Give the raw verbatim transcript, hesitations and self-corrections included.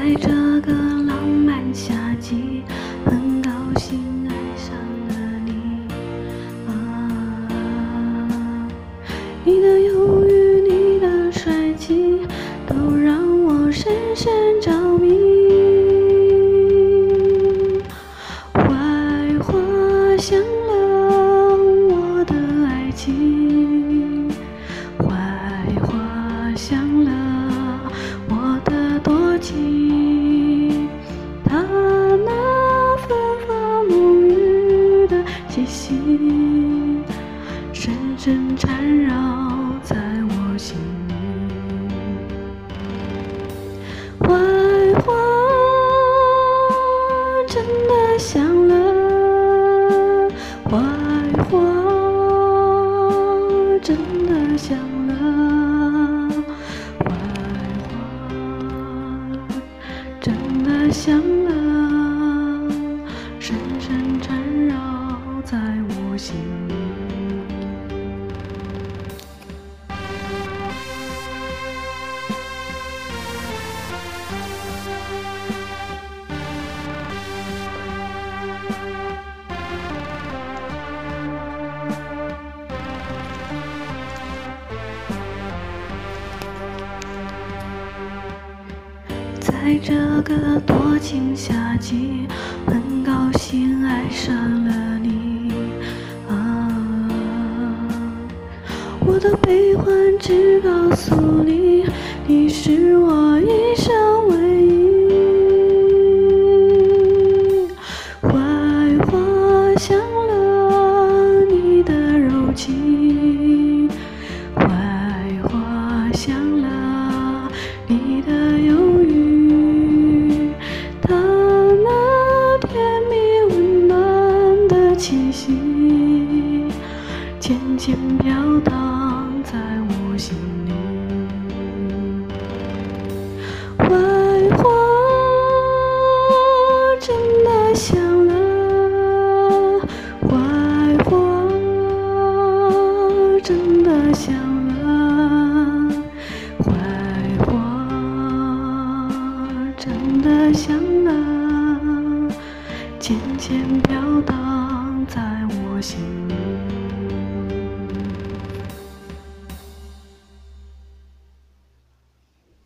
在这个浪漫夏季，很高兴爱上了你啊！你的忧郁，你的帅气，都让我深深着迷。槐花香了我的爱情，槐花香了我的多情，它那芬芳沐浴的气息，深深缠绕在我心里。槐花真的香了，槐花真的香了，槐花真的香了，深深缠绕在我心里。在这个多情夏季，很高兴爱上了你啊！我的悲欢只告诉你，你是我一生唯一。槐花香了你的柔情，槐花香了你的忧郁。气息渐渐飘荡在我心里，槐花真的香了，槐花真的香了。